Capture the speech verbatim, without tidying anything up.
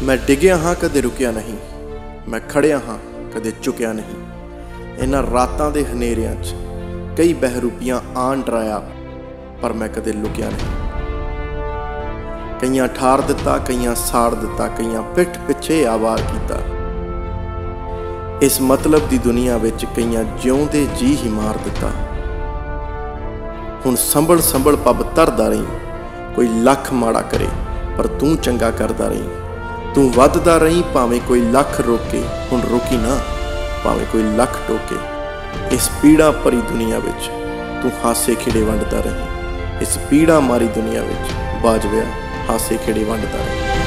मैं डिग्या हाँ कदे रुकिया नहीं, मैं खड़िया हाँ कदे झुकिया नहीं। इन्हां रातां दे हनेरियां च कई बहरूपियां आन डराया, पर मैं कदे लुकिया नहीं। कईयां ठार दिता, कईयां साड़ दिता, कईयां पिठ पिछे आवार कीता। इस मतलब दी दुनिया विच कईयां जिउंदे जी ही मार दिता। हुण संभल संभल पब तरदा रही, कोई लख माड़ा करे पर तू चंगा करदा रही। तू वधदा रही भावें कोई लख रोके, हुण रुकी ना भावें कोई लख टोके। इस पीड़ा भरी दुनिया विच तू हासे खिड़े वंडदा रही। इस पीड़ा मारी दुनिया विच बाजविया हासे खिड़े वंडदा रही।